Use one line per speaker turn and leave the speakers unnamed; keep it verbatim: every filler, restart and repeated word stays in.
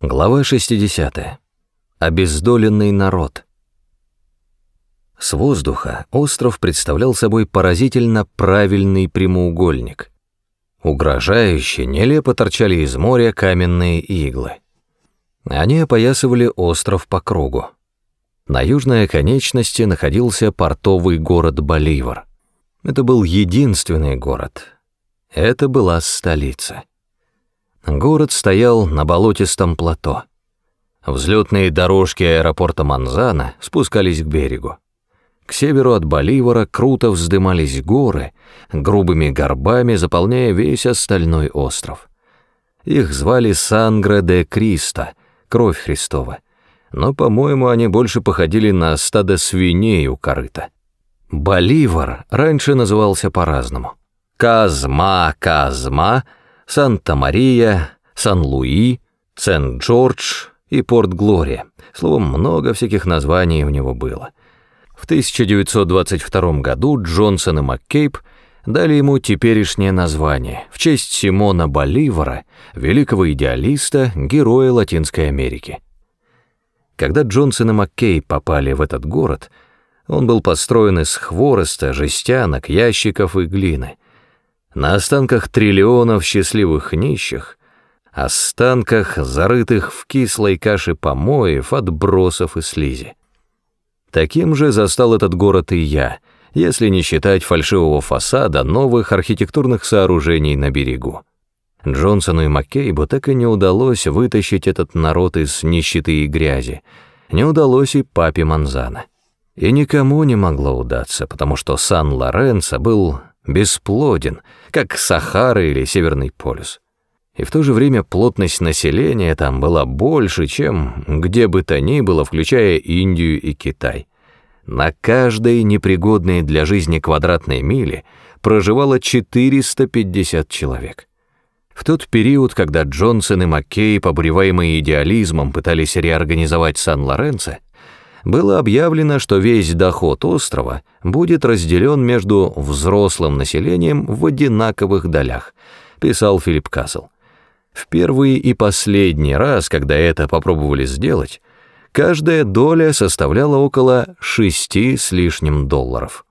Глава шестидесятая. Обездоленный народ. С воздуха остров представлял собой поразительно правильный прямоугольник. Угрожающе, нелепо торчали из моря каменные иглы. Они опоясывали остров по кругу. На южной оконечности находился портовый город Боливар. Это был единственный город. Это была столица. Город стоял на болотистом плато. Взлетные дорожки аэропорта Манзана спускались к берегу. К северу от Боливара круто вздымались горы, грубыми горбами заполняя весь остальной остров. Их звали Сангре де Кристо, кровь Христова, но, по-моему, они больше походили на стадо свиней у корыта. Боливар раньше назывался по-разному. Казма, Казма, Санта-Мария, Сан-Луи, Сент-Джордж и Порт-Глория. Словом, много всяких названий у него было. В тысяча девятьсот двадцать втором году Джонсон и Маккейб дали ему теперешнее название в честь Симона Боливара, великого идеалиста, героя Латинской Америки. Когда Джонсон и Маккейб попали в этот город, он был построен из хвороста, жестянок, ящиков и глины. На останках триллионов счастливых нищих, останках, зарытых в кислой каше помоев, отбросов и слизи. Таким же застал этот город и я, если не считать фальшивого фасада новых архитектурных сооружений на берегу. Джонсону и Маккейбу так и не удалось вытащить этот народ из нищеты и грязи, не удалось и папе Манзана. И никому не могло удаться, потому что Сан-Лоренцо был бесплоден, как Сахара или Северный полюс. И в то же время плотность населения там была больше, чем где бы то ни было, включая Индию и Китай. На каждой непригодной для жизни квадратной миле проживало четыреста пятьдесят человек. В тот период, когда Джонсон и Маккейб, обуреваемые идеализмом, пытались реорганизовать Сан-Лоренцо, было объявлено, что весь доход острова будет разделен между взрослым населением в одинаковых долях, писал Филипп Кассел. В первый и последний раз, когда это попробовали сделать, каждая доля составляла около шести с лишним долларов.